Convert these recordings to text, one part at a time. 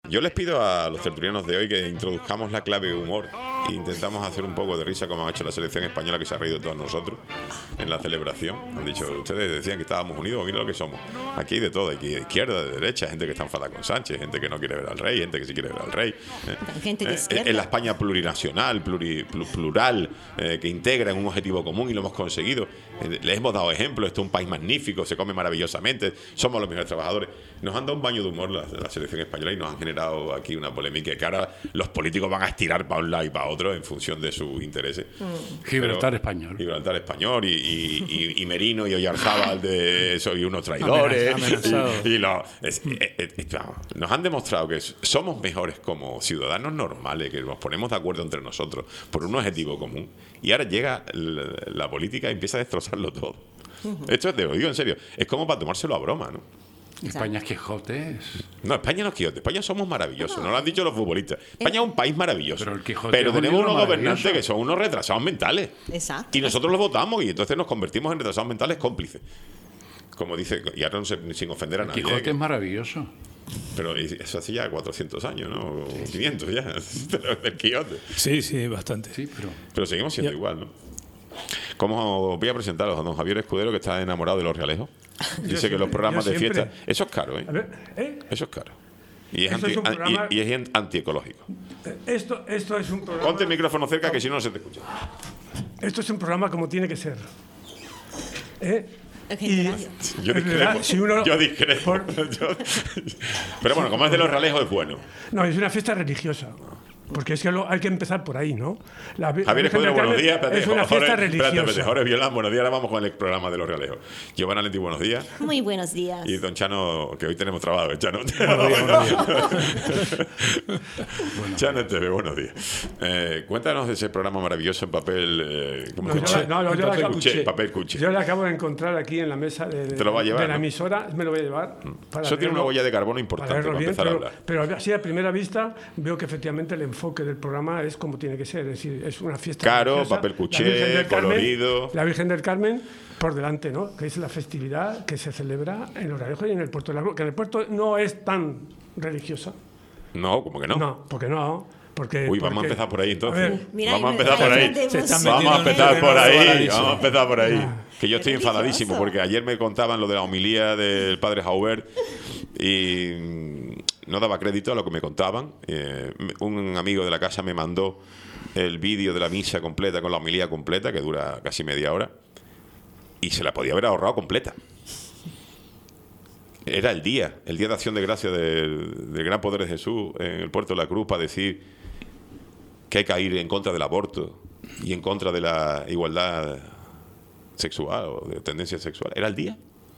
Yo les pido a los tertulianos de hoy que introduzcamos la clave de humor e intentamos hacer un poco de risa como ha hecho la selección española, que se ha reído de todos nosotros en la celebración. Han dicho, ustedes decían que estábamos unidos, mira lo que somos. Aquí hay de todo, aquí de izquierda, de derecha, gente que está enfadada con Sánchez, gente que no quiere ver al rey, gente que sí quiere ver al rey. Gente de izquierda. En la España plurinacional, plural, que integra en un objetivo común y lo hemos conseguido. Les hemos dado ejemplos, esto es un país magnífico, se come maravillosamente, somos los mejores trabajadores. Nos han dado un baño de humor la selección española y nos han generado aquí una polémica que ahora los políticos van a estirar para un lado y para otro en función de sus intereses. Gibraltar español. Gibraltar español y Merino y Oyarzábal de soy unos traidores. Nos han demostrado que somos mejores como ciudadanos normales, que nos ponemos de acuerdo entre nosotros por un objetivo común. Y ahora llega la política y empieza a destrozarlo todo. Esto te lo digo en serio. Es como para tomárselo a broma, ¿no? España es Quijote. No, España no es Quijote. España somos maravillosos. No lo han dicho los futbolistas. España es un país maravilloso. Pero tenemos unos gobernantes que son unos retrasados mentales. Exacto. Y nosotros los votamos y entonces nos convertimos en retrasados mentales cómplices. Como dice, y ahora no sé, sin ofender a nadie. Quijote es maravilloso. Pero eso hace ya 400 años, ¿no? 500 ya. El Quijote. Sí, bastante. Sí, pero seguimos siendo igual, ¿no? Como voy a presentaros a don Javier Escudero, que está enamorado de Los Realejos. Dice que los programas de fiesta... Eso es caro, ¿eh? A ver, Eso es caro. Y es antiecológico. Esto es un programa... Ponte el micrófono cerca, que si no, no se te escucha. Esto es un programa como tiene que ser. Yo discrepo. Pero bueno, como es de Los Realejos, es bueno. No, es una fiesta religiosa. Porque es que hay que empezar por ahí, ¿no? Javier Escudero, buenos días. Es una fiesta religiosa. Jorge Violán, buenos días. Ahora vamos con el programa de Los Realejos. Giovanna Lenti, buenos días. Muy buenos días. Y don Chano, que hoy tenemos trabajo, Chano. Buenos días. Chano TV, buenos días. Cuéntanos de ese programa maravilloso en papel... papel cuché. Yo lo acabo de encontrar aquí en la mesa ¿Te lo va a llevar, de la emisora. Me lo voy a llevar. Eso tiene una huella de carbono importante para empezar a hablar. Pero así a primera vista veo que efectivamente el enfoque del programa es como tiene que ser, es decir, es una fiesta caro, religiosa. papel cuché, colorido. La Virgen del Carmen por delante, ¿no? Que es la festividad que se celebra en Los Realejos y en el Puerto de la Cruz, que en el puerto no es tan religiosa. No, ¿cómo que no? No, porque no. Vamos a empezar por ahí entonces. Mira, vamos a empezar por ahí. Vamos a empezar por ahí. Que yo estoy enfadadísimo porque ayer me contaban lo de la homilía del padre Jaubert y no daba crédito a lo que me contaban. Un amigo de la casa me mandó el vídeo de la misa completa con la homilía completa, que dura casi media hora, y se la podía haber ahorrado completa. Era el día de acción de gracia del gran poder de Jesús en el Puerto de la Cruz para decir que hay que ir en contra del aborto y en contra de la igualdad sexual o de tendencia sexual. Era el día.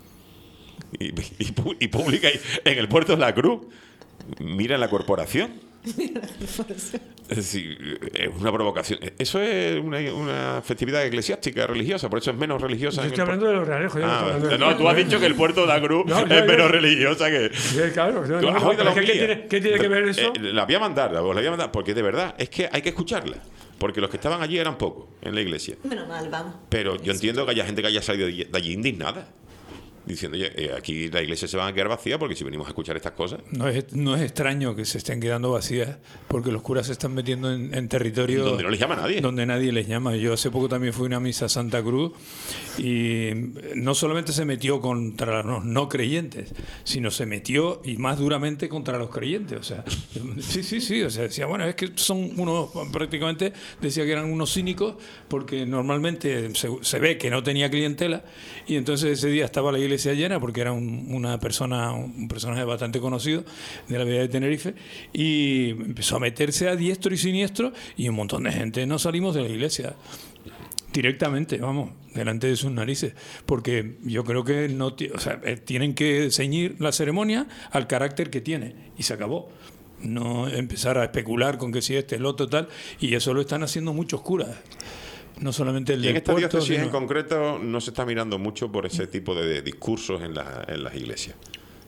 Y pública en el Puerto de la Cruz. Mira la corporación. Es decir, es una provocación. Eso es una festividad eclesiástica, religiosa, por eso es menos religiosa. Yo estoy hablando de Los Realejos. No, tú has dicho que el Puerto de la Cruz es menos religiosa que... Claro, ¿qué tiene que ver eso? La voy a mandar, porque de verdad es que hay que escucharla. Porque los que estaban allí eran pocos en la iglesia. Menos mal, vamos. Pero yo entiendo que haya gente que haya salido de allí indignada, diciendo, oye, aquí la iglesia se va a quedar vacía porque si venimos a escuchar estas cosas... No es extraño que se estén quedando vacías porque los curas se están metiendo en territorio... Donde no les llama nadie. Donde nadie les llama. Yo hace poco también fui a una misa a Santa Cruz y no solamente se metió contra los no creyentes, sino se metió y más duramente contra los creyentes. O sea, sí. O sea, decía, bueno, es que son unos... Prácticamente decía que eran unos cínicos porque normalmente se ve que no tenía clientela y entonces ese día estaba la iglesia llena porque era un personaje bastante conocido de la vida de Tenerife y empezó a meterse a diestro y siniestro y un montón de gente no salimos de la iglesia directamente, vamos, delante de sus narices, porque yo creo que tienen que ceñir la ceremonia al carácter que tiene y se acabó. No empezar a especular con que si el otro tal, y eso lo están haciendo muchos curas. No solamente el y en esta diócesis en concreto no se está mirando mucho por ese tipo de discursos en las iglesias.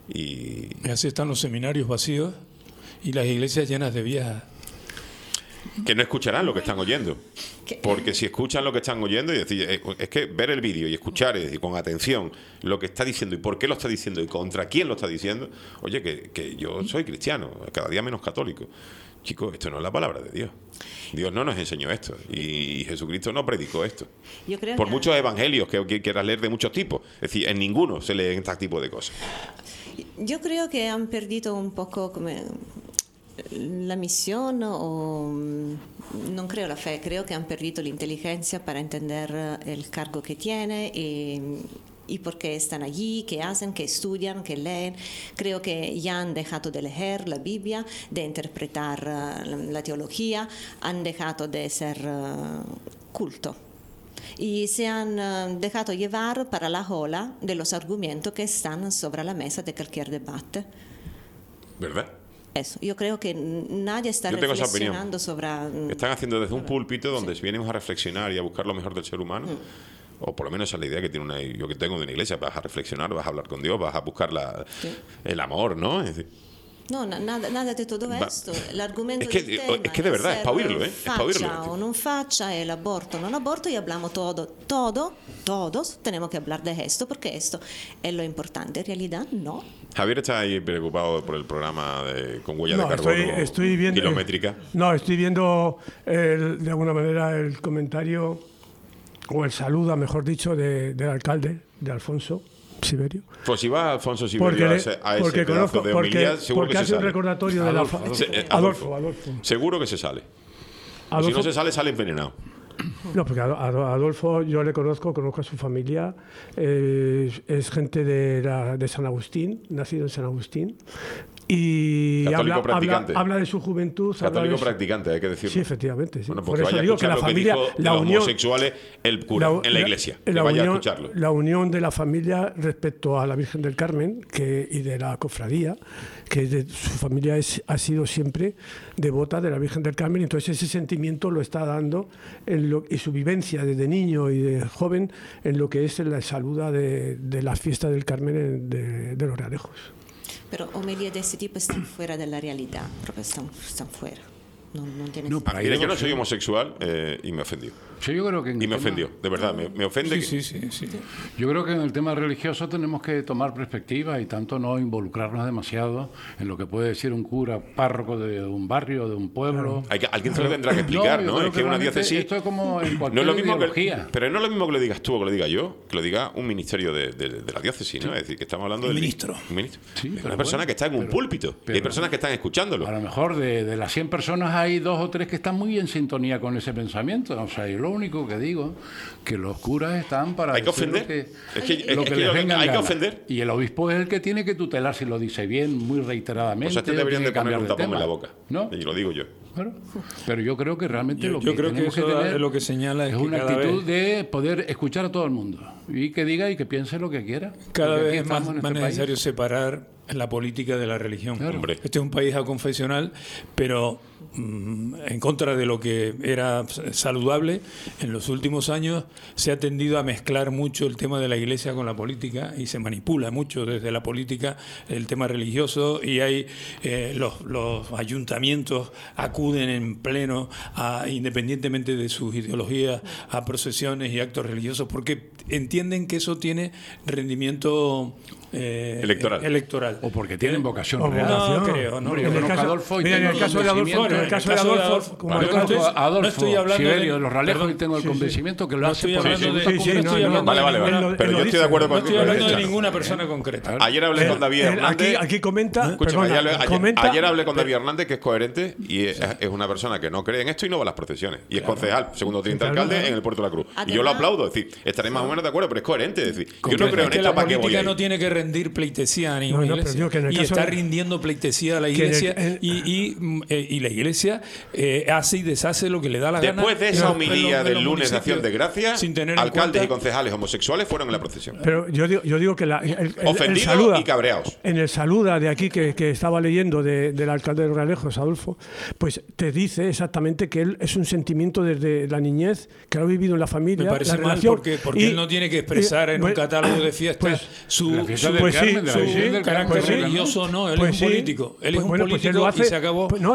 Y así están los seminarios vacíos y las iglesias llenas de viejas. que no escucharán lo que están oyendo. Porque si escuchan lo que están oyendo, y decir, es que ver el vídeo y escuchar, es decir, con atención lo que está diciendo y por qué lo está diciendo y contra quién lo está diciendo, oye, que yo soy cristiano, cada día menos católico. Chicos, esto no es la palabra de Dios. Dios no nos enseñó esto y Jesucristo no predicó esto. Yo creo Por que muchos evangelios que quieras leer de muchos tipos. Es decir, en ninguno se leen este tipo de cosas. Yo creo que han perdido un poco la misión o no creo la fe, creo que han perdido la inteligencia para entender el cargo que tiene y por qué están allí, qué hacen, qué estudian, qué leen. Creo que ya han dejado de leer la Biblia, de interpretar la teología, han dejado de ser culto. Y se han dejado llevar para la ola de los argumentos que están sobre la mesa de cualquier debate. ¿Verdad? Eso, yo creo que nadie está Yo tengo esa reflexionando sobre... Están haciendo desde un púlpito donde venimos a reflexionar y a buscar lo mejor del ser humano. O por lo menos esa es la idea que tiene yo que tengo de una iglesia. Vas a reflexionar, vas a hablar con Dios, vas a buscar el amor, ¿no? Es decir, no, nada de todo esto. El argumento es que de verdad, es para oírlo, ¿eh? Es para oírlo. Faccia o no faccia, el aborto, non aborto, y hablamos todos tenemos que hablar de esto, porque esto es lo importante. En realidad, no. Javier está ahí preocupado por el programa con huella de carbono estoy viendo, kilométrica. Estoy viendo de alguna manera el comentario o el saludo, mejor dicho, del alcalde, de Alfonso Siberio. Pues si va Alfonso Siberio a ese pedazo de homilía, seguro que se hace sale. un recordatorio Adolfo. Adolfo. Seguro que se sale. Adolfo. Si no se sale, sale envenenado. No, porque Adolfo yo le conozco a su familia, es gente de San Agustín, nacido en San Agustín, y habla de su juventud. Católico practicante, hay que decirlo. Sí, efectivamente. Sí. Bueno, Por eso digo que la familia, los homosexuales, el cura, en la iglesia, que vaya a escucharlo. La unión de la familia respecto a la Virgen del Carmen y de la cofradía, que su familia ha sido siempre devota de la Virgen del Carmen, entonces ese sentimiento lo está dando y su vivencia desde niño y de joven en lo que es la saluda de la fiesta del Carmen de los Realejos. Pero homilías de ese tipo están fuera de la realidad, porque están fuera. No tiene sentido. Mira, yo no soy homosexual y me ofendió. Sí, yo creo que me ofendió, de verdad, me ofende. Sí. Yo creo que en el tema religioso tenemos que tomar perspectiva y tanto no involucrarnos demasiado en lo que puede decir un cura párroco de un barrio, de un pueblo. Alguien se lo tendrá que explicar, ¿no? Es que una diócesis... Esto es como en cualquier no es lo mismo ideología. Pero no es lo mismo que lo digas tú o que lo diga yo, que lo diga un ministerio de la diócesis, ¿no? Es decir, que estamos hablando del ministro. Un ministro. Sí, es una persona que está en un púlpito. Y hay personas que están escuchándolo. A lo mejor de las 100 personas hay 2 o 3 que están muy en sintonía con ese pensamiento. O sea, yo lo único que digo, que los curas están para... Hay que ofender. Hay que ofender. Y el obispo es el que tiene que tutelar si lo dice bien, muy reiteradamente. O sea, deberían de poner un tapón en la boca. ¿No? Y lo digo yo. Bueno, pero yo creo que realmente lo que creo tenemos que que tener lo que señala es que una cada actitud vez, de poder escuchar a todo el mundo y que diga y que piense lo que quiera. Cada Porque vez aquí es estamos más en este necesario país. separar la política de la religión. Claro. Hombre. Este es un país aconfesional, pero en contra de lo que era saludable, en los últimos años se ha tendido a mezclar mucho el tema de la iglesia con la política y se manipula mucho desde la política el tema religioso y hay los ayuntamientos acuden en pleno, independientemente de sus ideologías, a procesiones y actos religiosos porque entienden que eso tiene rendimiento electoral. O porque tienen vocación O real. vocación. No creo, no. Yo conozco a Adolfo y Mira, en tengo el caso de Adolfo, como yo conozco a Adolfo no estoy hablando Siberio de los Ralejos perdón, y tengo el convencimiento que lo no hace estoy por hablando eso. de, Sí, no estoy hablando de Vale. ninguna- Pero yo estoy de acuerdo no con estoy hablando de Richard. ninguna persona concreta. Ayer hablé con David Hernández. Aquí comenta, Escúchame, perdona, ayer hablé con David Hernández, que es coherente y es una persona que no cree en esto y no va a las procesiones. Y es concejal, segundo teniente alcalde en el Puerto de la Cruz. Y yo lo aplaudo, es decir, estaré más o menos de acuerdo, pero es coherente. Es decir, yo no creo en que esto, la ¿para qué voy política ahí? no tiene que rendir pleitesía a ninguna No, pero iglesia. digo que en el Y caso está de- rindiendo pleitesía a la iglesia y la iglesia hace y deshace lo que le da la gana. Después de esa homilía en los del lunes de Acción de Gracias, sin tener en alcaldes y cuenta- concejales homosexuales fueron en la procesión. Pero yo digo que el Ofendidos saluda, y cabreados. en el saluda de aquí que estaba leyendo del alcalde de Realejos, Adolfo, pues te dice exactamente que él es un sentimiento desde la niñez que lo ha vivido en la familia. Me parece la mal relación, porque él no tiene que expresar en un catálogo de fiestas su la fiesta del pues sí, Carmen, de la su Virgen del carácter Carmen, ¿no? religioso. No, él Pues es sí. un político. Él es Pues un bueno, pues él político lo hace. y se acabó. Pues no, y no. tiene que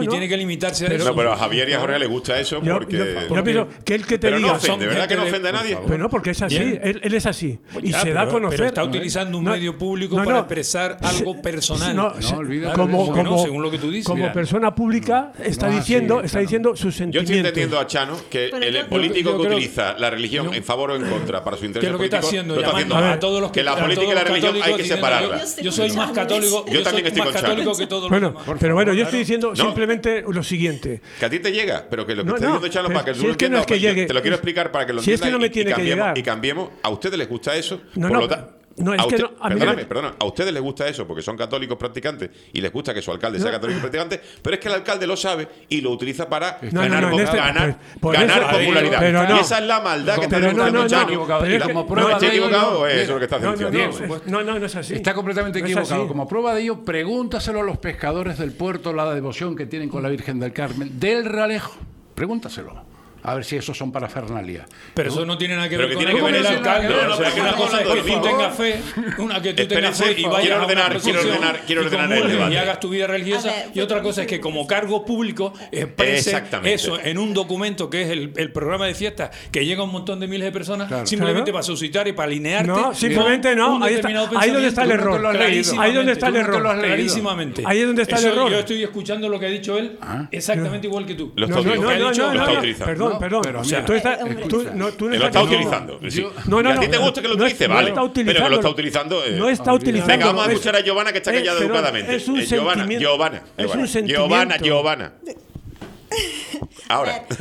limitarse a eso. No, pero a Javier y a Jorge les gusta eso porque... Yo pienso que el que te Pero no diga... ofende, ¿verdad que no ofende a nadie? Pero no, porque es así, Bien. él es así. Y Ya, se da a pero conocer. está utilizando un medio público para expresar algo personal. olvídate como, de eso. como, según lo que tú dices. como Mira. persona pública está No, diciendo, sí, está claro. diciendo sus Yo sentimientos. estoy entendiendo a Chano que Pero el yo- político yo que creo- utiliza la religión en favor o en contra para su interés ¿Qué es lo que está político, haciendo? lo está Llamando haciendo mal. a todos los que Que la a política y todos la los religión hay católicos que diciendo, separarla. Yo soy más católico, Yo también estoy más con Chano. católico que todos los Bueno, demás. pero bueno, yo Claro. estoy diciendo No. simplemente lo siguiente. Que a ti te llega, pero que lo que No, está no, diciendo Chano pero para que tú si lo es que no entiendas, es que pues yo llegue- te lo quiero explicar para que lo si es que entiendas no me tiene que cambiemos, llegar. y cambiemos. ¿A ustedes les gusta eso? No, Por no, lo ta- no, es a que usted- no, a mí perdona, a ustedes les gusta eso porque son católicos practicantes y les gusta que su alcalde sea católico practicante, pero es que el alcalde lo sabe y lo utiliza para No, ganar, no, en este- ganar, por ganar eso- popularidad. pero no. Y esa es la maldad que está Pero no, demostrando no, no, Chano. equivocado. pero Y es que- como No, prueba estoy de ello, equivocado, yo- eso es lo que está No, diciendo. no es así. Está completamente No es equivocado. así. Como prueba de ello, pregúntaselo a los pescadores del puerto, la devoción que tienen con la Virgen del Carmen, del Ralejo. Pregúntaselo. A ver si esos son parafernalia. Pero eso no tiene nada que Pero ver que con tiene que ver el eso. alcalde. No, no, o sea, pero que una estamos cosa es hablando que de tú fútbol. tengas fe, una que tú tengas Espérense, fe y vayas quiero a una ordenar procesión quiero y ordenar el comulgues debate. y hagas tu vida religiosa. A ver, Y otra cosa es que como cargo público exprese Exactamente. eso en un documento que es el programa de fiesta que llega a un montón de miles de personas simplemente Claro. para suscitar y para alinearte. No, simplemente con no. un Ahí está- determinado ahí donde está el pensamiento. error. Clarísimamente. Ahí donde está el Tú nunca error. lo has leído. Clarísimamente. Ahí es donde está el Eso error. Yo estoy escuchando lo que ha dicho él exactamente igual que tú. Lo No, está no, no, utilizando. no, dicho, no, lo está no, utilizando. perdón, No, perdón. pero O sea, mira, tú estás, hombre. tú no Lo estás está diciendo- utilizando. Sí. No, no, Que a no. ti te gusta que lo No utilice, no vale. está Pero que lo está utilizándolo. utilizando. No está utilizando. Venga, vamos a escuchar a Giovanna que está callada Perdón, educadamente. es un Giovanna, sentimiento. Giovanna, Es un sentimiento. Giovanna. Ahora.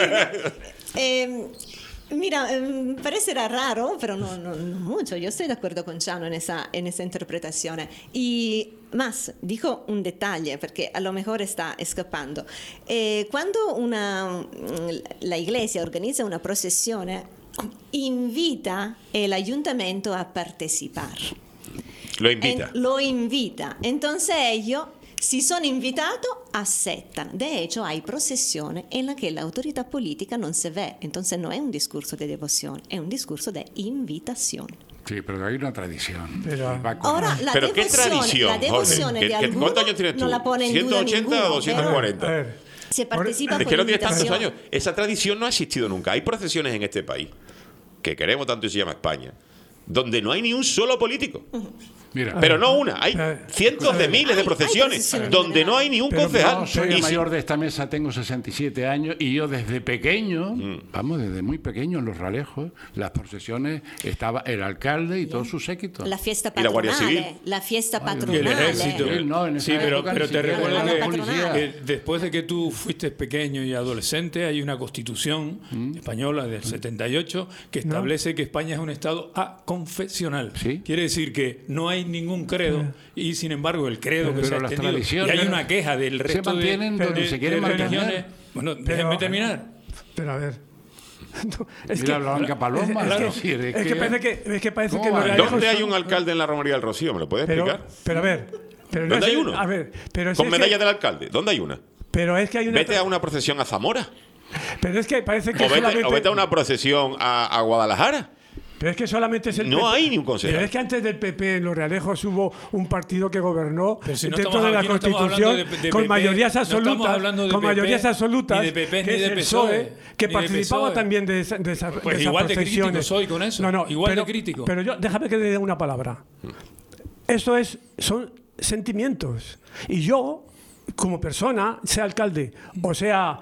Mira, parecerá raro, pero no mucho. Yo estoy de acuerdo con Chano en esa interpretación. Y más, dijo un detalle, porque a lo mejor está escapando. Cuando la iglesia organiza una procesión, invita el ayuntamiento a participar. Lo invita. Lo invita. Entonces ellos, si son invitados, aceptan. De hecho, hay procesiones en las que la autoridad política no se ve. Entonces no es un discurso de devoción, es un discurso de invitación. Sí, pero hay una tradición. Pero- Va con- Ahora, la Pero qué devoción, tradición, la devoción Jorge. de ¿Cuántos alguno años tienes tú? no la pone en duda 180 o ninguno, 240. A ver, se participa Es por que no tienes tantos invitación. años. Esa tradición no ha existido nunca. Hay procesiones en este país, que queremos tanto y se llama España, donde no hay ni un solo político. Mira, Pero no una, hay ver, cientos de miles de hay procesiones procesiones donde no hay ni un Pero concejal. yo soy Y el si- mayor de esta mesa, tengo 67 años y yo desde pequeño, vamos, desde muy pequeño en Los Ralejos, las procesiones estaba el alcalde y todo su séquito. La fiesta ¿Y la Guardia patronale, Civil? la fiesta Y el patronale. ejército. Él no, en esa Sí, pero época ni te siquiera recuerdo era que- la policía. que después de que tú fuiste pequeño y adolescente, hay una constitución española del 78 que establece que España es un estado aconfesional. Sí. Quiere decir que no hay ningún credo y sin embargo el credo que Pero se ha las extendido. Y tradiciones hay una queja del resto mantienen donde se quieren mantener. religiones. Bueno, déjenme Pero- terminar. pero a ver. No, es Mira, Blanca Paloma, es, claro. que, es que parece ¿Cómo que los va? realejos ¿Dónde hay son- un alcalde en la Romería del Rocío? ¿Me lo puedes explicar? pero a ver. Pero no ¿Dónde es- hay uno? A ver, pero Con es medalla que, del alcalde. ¿Dónde hay una? pero es que hay una. Vete a una procesión a Zamora. Pero es que parece que O vete solamente. a una procesión a Guadalajara. Pero es que solamente es el No PP. hay ni un concejal. Pero es que antes del PP en Los Realejos hubo un partido que gobernó Pero si no dentro estamos de la aquí, no estamos Constitución hablando de con PP, mayorías no estamos absolutas, hablando de con PP, mayorías absolutas, ni de PP, que ni es de el PSOE, que ni de participaba PSOE. también de esa Pues esas igual de crítico procesiones. soy con eso, No, no, igual de crítico. Pero yo, déjame que le dé una palabra. Son sentimientos. Y yo, como persona, sea alcalde o sea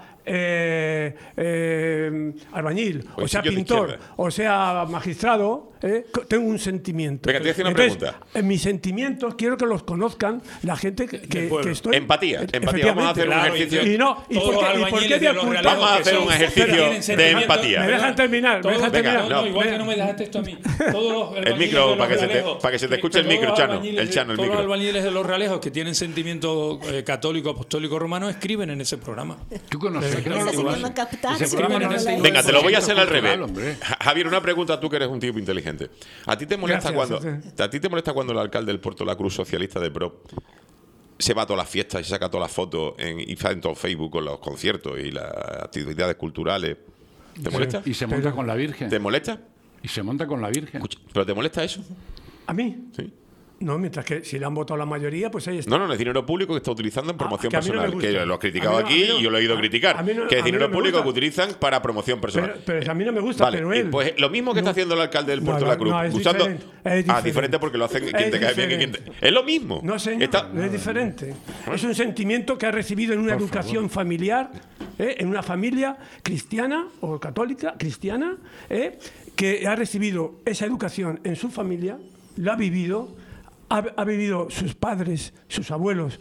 albañil, Pues o sea sí, yo de pintor, izquierda. o sea magistrado, tengo un sentimiento. Venga, te voy a hacer una Entonces, pregunta. en mis sentimientos quiero que los conozcan la gente que pueblo. estoy. Empatía. Vamos a hacer un Claro, ejercicio. Y no, ¿y Todos por los qué, y por qué albañiles de de Los ocultar? Realejos Vamos a que hacer son- un ejercicio tienen de sentimientos. empatía. Me dejan terminar, Todos los- Venga, no, no. igual que no me dejaste esto a mí. Todos los albañiles micro, de Los para que se te- Realejos, para que se te escuche el todos micro, los Chano, albañiles el Chano, el todos micro. los albañiles de Los Realejos que tienen sentimiento católico, apostólico, romano, escriben en ese programa. Tú conoces, que no Esa lo se conoces. llama captar, Ese se programa llama no es la- Venga, te lo voy a hacer al cultural, revés. hombre. Javier, una pregunta, tú que eres un tipo inteligente. ¿A ti te molesta Gracias, ¿a ti te molesta cuando el alcalde del Puerto La Cruz, socialista de Pro, se va a todas las fiestas y saca todas las fotos y está en todo Facebook con los conciertos y las actividades culturales? ¿Te molesta? Y se monta con la Virgen. ¿Te molesta? Y se monta con la Virgen. Escucha, ¿pero te molesta eso? ¿A mí? Sí. No, mientras que si le han votado la mayoría, pues ahí está. No, es dinero público que está utilizando en promoción que a mí no me personal. gusta. Que lo has criticado A mí no- aquí a mí no- y yo lo he ido a criticar. a mí no- que es a mí dinero no me público gusta. que utilizan para promoción personal. Pero a mí no me gusta, Vale, pero él... pues lo mismo que está haciendo el alcalde del Puerto No, de la Cruz. no, es usando, diferente, es diferente porque lo hacen quien te cae bien y quien te... Es lo mismo. No, señor, no es diferente. Es un sentimiento que ha recibido en una educación familiar, en una familia cristiana o católica, cristiana, que ha recibido esa educación en su familia, la ha vivido, ha vivido sus padres, sus abuelos,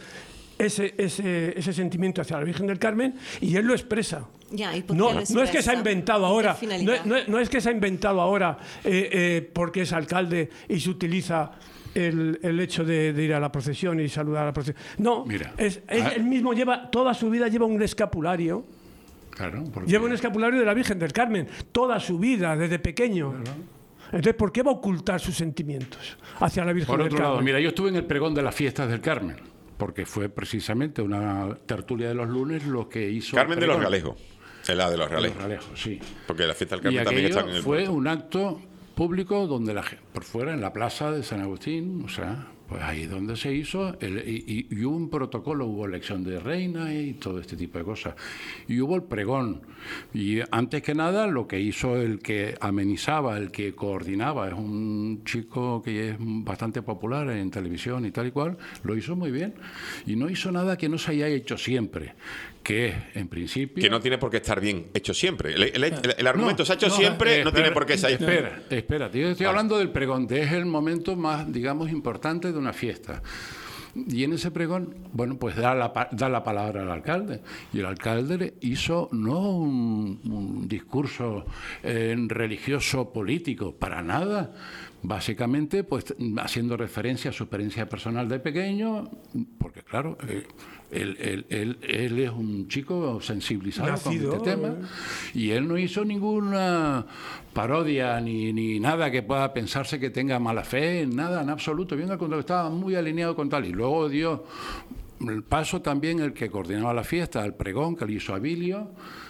ese sentimiento hacia la Virgen del Carmen, y él lo expresa. Ya, ¿y por qué No, lo no es que se ha expresa? inventado ¿Con qué ahora, finalidad? no es que se ha inventado ahora porque es alcalde y se utiliza el hecho de ir a la procesión y saludar a la procesión. No, Mira, él mismo lleva, toda su vida lleva un escapulario. Claro, porque- Lleva un escapulario de la Virgen del Carmen, toda su vida, desde pequeño. Entonces, ¿por qué va a ocultar sus sentimientos hacia la Virgen Por del otro Carmen? lado, mira, yo estuve en el pregón de las fiestas del Carmen, porque fue precisamente una tertulia de los lunes lo que hizo... Carmen el de los pregón. Realejos. Es la de los De los Realejos. Realejos, sí. Porque la fiesta del Y Carmen también aquello está en el fue puerto. un acto público donde la gente, por fuera, en la plaza de San Agustín, o sea, pues ahí donde se hizo, y hubo un protocolo, hubo elección de reina y todo este tipo de cosas. Y hubo el pregón. Y antes que nada, lo que hizo el que amenizaba, el que coordinaba, es un chico que es bastante popular en televisión y tal y cual, lo hizo muy bien. Y no hizo nada que no se haya hecho siempre, que es, en principio... Que no tiene por qué estar bien hecho siempre. El argumento se ha hecho siempre, no espera, tiene por qué ser... Espera, yo estoy hablando del pregón, es el momento más, digamos, importante de una fiesta. Y en ese pregón, bueno, pues da la palabra al alcalde. Y el alcalde hizo no un discurso religioso político, para nada. Básicamente, pues haciendo referencia a su experiencia personal de pequeño, porque claro, él es un chico sensibilizado Nacido, con este tema, y él no hizo ninguna parodia ni nada que pueda pensarse que tenga mala fe, nada, en absoluto. Bien al contrario, estaba muy alineado con tal. Y luego dio el paso también el que coordinaba la fiesta, el pregón que le hizo Abilio.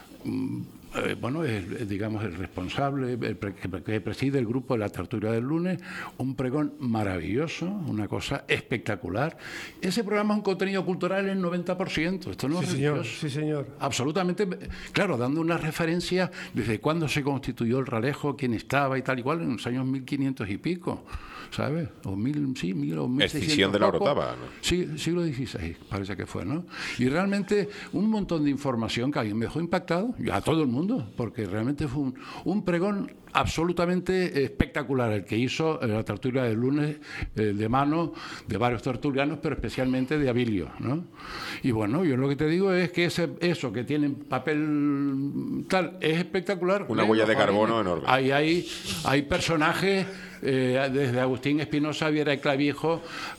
Bueno, es, digamos, el responsable, que preside el grupo de la tertulia del lunes, un pregón maravilloso, una cosa espectacular. Ese programa es un contenido cultural en 90%, esto no es religioso. Sí, señor. Absolutamente, claro, dando una referencia desde cuándo se constituyó el Ralejo, quién estaba y tal igual, en los años 1500 y pico, ¿sabes? O 1600. Escisión de la poco. Orotava, ¿no? Sí, siglo XVI, parece que fue, ¿no? Y realmente un montón de información que a mí me dejó impactado, y a todo el mundo, porque realmente fue un pregón absolutamente espectacular el que hizo la tertulia del lunes, de mano de varios tertulianos, pero especialmente de Abilio, ¿no? Y bueno, yo lo que te digo es que eso que tiene papel tal es espectacular. Una huella de carbono enorme. Hay personajes, desde Agustín Espinosa, Viera y Clavijo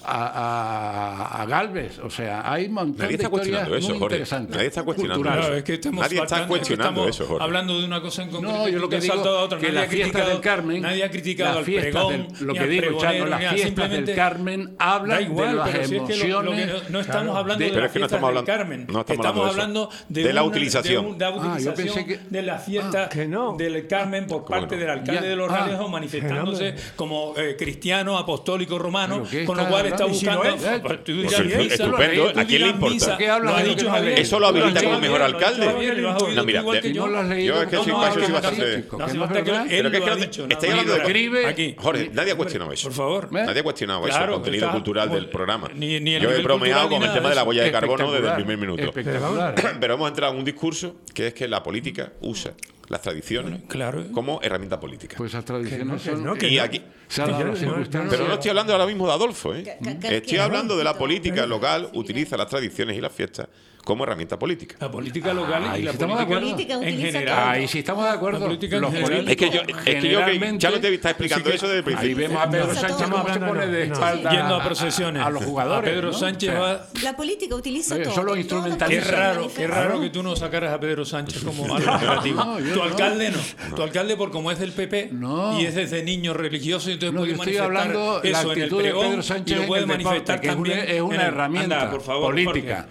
a Gálvez, o sea, hay un montón Nadie de está historias cuestionando eso, muy Jorge. interesantes. Nadie está cuestionando culturales. eso. Es que estamos Nadie está faltando- cuestionando estamos eso, Jorge. hablando de una cosa en concreto. No, yo lo tú te que has digo saltado a otra. que Nadie la ha fiesta criticado- del Carmen, nadie ha criticado la al fiesta pregón, lo ni que al digo, pregonero, Chano, ni las a- fiestas simplemente- del Carmen Da hablan igual, de las pero si es que emociones. no estamos hablando de Pero las es que no fiestas estamos del hablando- Carmen. no estamos hablando de eso. hablando De la utilización. de la yo utilización pensé que- de la fiesta que no. del Carmen por parte no? del alcalde Ya, de los Realejos, manifestándose que no, como cristiano, apostólico, romano, ¿Pero qué con lo está cual está hablando? Y si lo buscando... es. Pues tú Pues dirás estupendo, misa, estupendo. tú ¿A quién le dirás importa? misa, ¿Qué hablas lo ha de lo dicho que no has Javier. leído? Eso lo habilita Lo ha dicho como mejor Javier, alcalde. lo ha dicho Javier, lo has oído No, tú mira, igual que no yo. lo has leído. Yo es que No, soy no, paso no, y no, bastante... no, No hace que no es falta que verdad. él Pero que es lo que ha no- dicho. estáis nada hablando más. de- Escribe aquí. Jorge, nadie ha cuestionado eso. Por favor. Nadie ha cuestionado eso, Claro, el contenido está- cultural del bueno, programa. ni el Yo he nivel bromeado cultural con ni el nada tema de de la eso. huella de carbono desde el Espectacular, primer minuto. Espectacular. Pero hemos entrado en un discurso que es que la política usa las tradiciones Claro. como herramienta política. Pues esas tradiciones que no, son... que Y no. aquí... se han dado las no, circunstancias. Pero no estoy hablando ahora mismo de Adolfo, ¿eh? que Estoy no, hablando de la no, política no, local, sí, utiliza las tradiciones y las fiestas como herramienta política. La política local Ahí y la sí estamos de política acuerdo. en Utiliza general. todo. Ahí sí estamos de acuerdo. La política en Los general. políticos Es que yo que generalmente- ya no te está explicando eso desde el Ahí principio. vemos a Pedro Utiliza Sánchez todo. cómo se pone de espalda Yendo a procesiones. a los jugadores. A Pedro ¿no? Sánchez O sea, va... La política utiliza Oye, todo. solo todas las instrumentaliza. cosas Qué raro que tú no sacaras a Pedro Sánchez como algo negativo. No, yo Tu no. alcalde no. Tu alcalde, por como es del PP No. y es desde niño religioso, y entonces No, puede yo estoy manifestar hablando de la eso en el actitud de pregón Pedro y Sánchez lo en puede el deporte, manifestar que es también una en el- herramienta Anda, por favor, política. Jorge.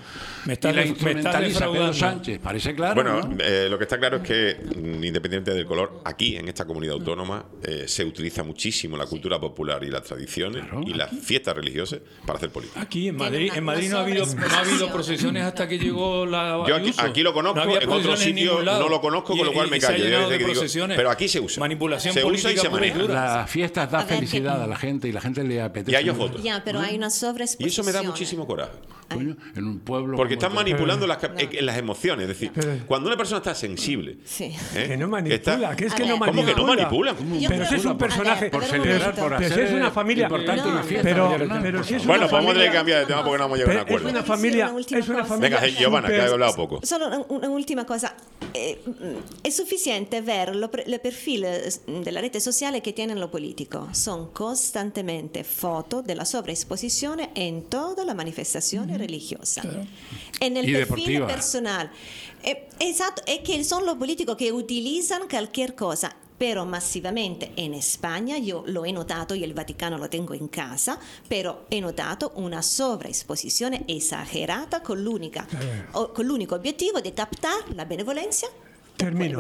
Me y estás la me estás instrumentaliza Pedro defraudando. Sánchez. Parece claro, Bueno, ¿no? lo que está claro es que, independiente del color, aquí en esta comunidad autónoma se utiliza muchísimo la cultura popular y las tradiciones Claro, y las fiestas religiosas para hacer política. Aquí en Tiene Madrid, una- en Madrid no ha una habido sobreexposición. procesiones hasta que llegó la Yo Ayuso. aquí lo conozco, No había en otros procesiones en sitios ningún lado. no lo conozco, con lo cual me se ha callo. Yo llenado desde de que digo, procesiones. pero aquí se usa. Manipulación se usa y política se pura y maneja. dura. Las fiestas da A ver, felicidad que- a la gente y la gente le apetece. Y hay mucho. fotos. Ya, pero hay una Y sobreexposición. eso me da muchísimo coraje. Coño, en un pueblo. Porque como están este. manipulando las emociones. Es decir, cuando una persona está sensible. Sí. Que no manipula, está- que es A que ver. no ¿Cómo manipula. que no manipulan? Yo Pero creo- si es un personaje. Por a ver, un celebrar, momento. por Pero hacer si es una familia. importante No, una fiesta. pero- mayor. pero si es Bueno, una podemos tener familia- que cambiar de tema porque no hemos llegado a un Pero acuerdo. es una ¿Puedo decir familia, una última es una cosa? familia. Venga, Giovanna, que súper- he hablado poco. Solo un'ultima cosa. È sufficiente ver le perfil della rete sociale che tienen lo politico. Son costantemente foto della sovraesposizione en toda la manifestazione religiosa. En el Y perfil deportiva. personal. Esatto, è che son los políticos que utilizan cualquier cosa. Pero masivamente en España, yo lo he notato, y el Vaticano lo tengo en casa, pero he notato una sovraesposizione esagerata con l'unico obiettivo di captar la benevolencia. Termino.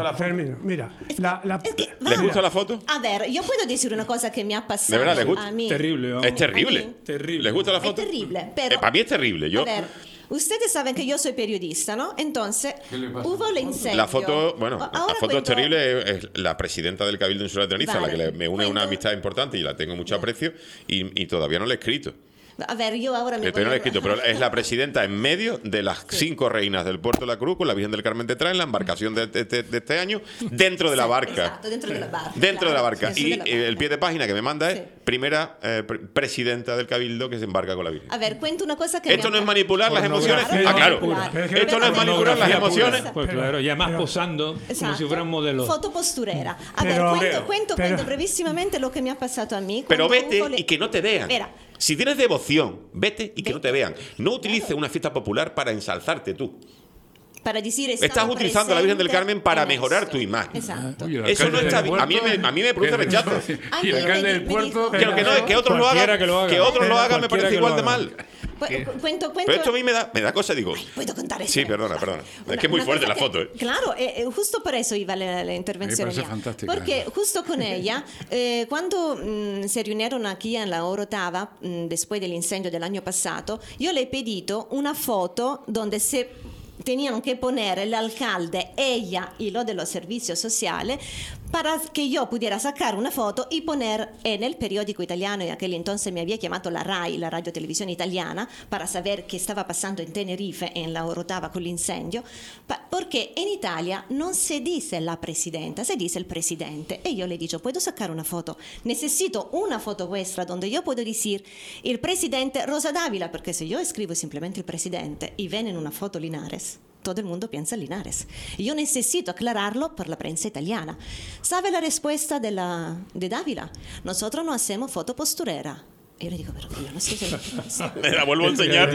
Mira, Es que, ¿Les vamos, gusta la foto? A ver, yo puedo decir una cosa que me ha pasado ¿De verdad les gusta? a mí. Terrible, vamos. Es terrible. A mí. Terrible. ¿Les gusta la Es foto? terrible, pero... Para mí es terrible. Yo, A ver, ustedes saben que yo soy periodista, ¿no? Entonces, hubo el incendio. la foto, bueno, Ahora la foto es cuento- terrible. Es la presidenta del Cabildo Insular de Tenerife, a la Vale. que me une una Cuento- amistad importante y la tengo mucho aprecio, y todavía no le he escrito. A ver, yo ahora me Todavía no le he voy a- escrito, pero es la presidenta en medio de las 5 reinas del Puerto de la Cruz, con la Virgen del Carmen detrás, en la embarcación de este año, dentro de la barca. Exacto, dentro de la barca. Dentro de la claro, barca. dentro Y de la barca. el pie de página que me manda es Sí. primera presidenta del Cabildo que se embarca con la Virgen. A ver, cuento una cosa que... Esto me no ha- es manipular las emociones. Pornografía Ah, claro. pura. Esto no es manipular las Pornografía emociones. pura. Pues claro, y además posando como Esatto. si fueran modelos. Foto posturera. A Pero- ver, cuento pero- brevísimamente lo que me ha pasado a mí. Pero cuando vete hubo le- y que no te vean. Espera. Si tienes devoción, vete y que no te vean. No utilices una fiesta popular para ensalzarte tú. Para decir, Estás utilizando a la Virgen del Carmen para mejorar tu imagen. Exacto. Uy, el Eso no alcalde está del bien. puerto- A mí me produce rechazo. Y el alcalde del puerto. Que otros lo Cualquiera hagan, que lo haga. que otros lo Pero hagan me cualquiera parece que igual lo de haga. mal. Cuento. Pero esto a mí me da cosa, digo. ¿Puedo contar esto? Sí, perdona. Es que es muy fuerte la foto. Claro, justo por eso iba la intervención. Me parece mía. fantástica. Porque justo con ella, cuando se reunieron aquí en la Orotava, después del incendio del año pasado, yo le he pedido una foto donde se tenían que poner el alcalde, ella y lo de los servicios sociales para que yo pudiera sacar una foto y poner en el periódico italiano, en aquel entonces me había llamado la RAI, la radio televisión italiana, para saber qué estaba pasando en Tenerife, en la Orotava con l'incendio, porque en Italia non se dice la presidenta, se dice el presidente. E io le dico, ¿puedo sacar una foto? Necesito una foto vuestra donde yo puedo decir el presidente Rosa Dávila, porque si yo escribo simplemente el presidente y ven en una foto Linares, todo el mundo piensa en Linares. Y yo necesito aclararlo por la prensa italiana. ¿Sabe la respuesta de Dávila? Nosotros no hacemos foto posturera. Y yo le digo, pero yo no sé si... Me la vuelvo a enseñar.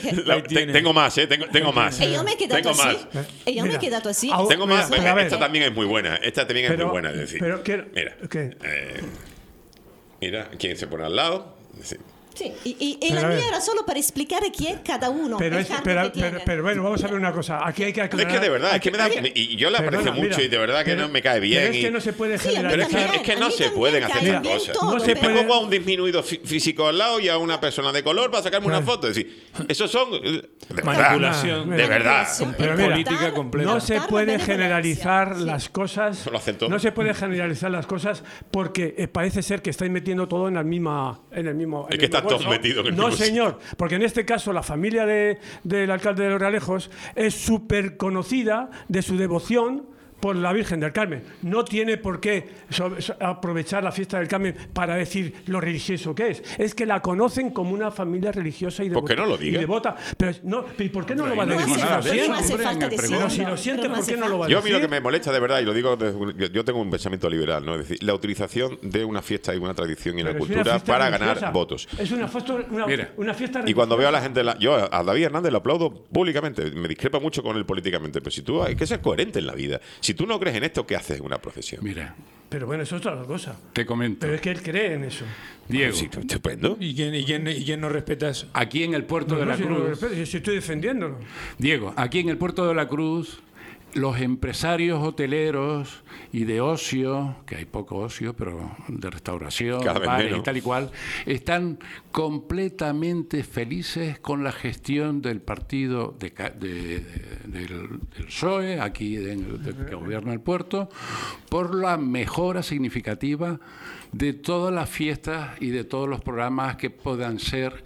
Tengo más, tengo más. E io me he quedato Tengo así. más. E io me he Mira. quedato así. Au- Tengo Mira, más. pero a ver. Esta también es muy buena. Esta también es muy buena. Es decir, pero quiero- mira, ¿qué? mira quién se pone al lado. Sí. Sí, y Pero la a ver. mía era solo para explicar quién cada uno. Pero, el es, cargo pero, que tiene. pero bueno, vamos a ver una cosa. Aquí hay que Es aclarar. que de verdad, es que me da. hay Y yo la aprecio Perdona, mucho mira, y de verdad que pero- no me cae bien. Pero es y- que no se puede Sí, a mí generalizar. Pero es que no a mí se también pueden hacer cae estas bien cosas. todo, No se pero- Me puede- pongo a un disminuido físico al lado y a una persona de color para sacarme una Claro. foto. Es decir, esos son. De verdad. Manipulación. De verdad. Manipulación Pero mira, política completa. No se Captar la puede benevolencia. generalizar Sí. las cosas. Lo hacen todo. No se puede generalizar las cosas porque parece ser que estáis metiendo todo en el mismo. Es en que el mismo están todos bolso. metidos en el No, mismo señor, porque en este caso la familia del alcalde de Los Realejos es súper conocida de su devoción por la Virgen del Carmen. No tiene por qué aprovechar la fiesta del Carmen para decir lo religioso que es. Es que la conocen como una familia religiosa y Pues que no lo diga. y devota. Pero no, ¿y por qué no lo va a No decir? dijo Si nada lo de eso. siente. No hace hombre, falta en el decirlo. Pero si lo siente, Pero ¿por qué hace no lo va a Yo a decir? mí lo que me molesta de verdad, y lo digo, yo tengo un pensamiento liberal, ¿no? Es decir, la utilización de una fiesta y una tradición y una Pero es una cultura fiesta para religiosa. ganar votos. Es una fiesta, Mira. una fiesta Y cuando veo a la religiosa. gente, yo a David Hernández lo aplaudo públicamente, me discrepa mucho con él políticamente, pero si tú hay que ser coherente en la vida. Si Si tú no crees en esto, ¿qué haces en una procesión? Mira, Pero bueno, eso es otra cosa. te comento. Pero es que él cree en eso. Diego, Sí, estupendo. ¿Y quién no respeta eso? aquí en el puerto de la Si no, Cruz, yo sí estoy defendiéndolo. Diego, aquí en el puerto de la Cruz, los empresarios hoteleros y de ocio, que hay poco ocio, pero de restauración, Cada vez bares menos. y tal y cual, están completamente felices con la gestión del partido del PSOE, aquí que gobierna el puerto, por la mejora significativa de todas las fiestas y de todos los programas que puedan ser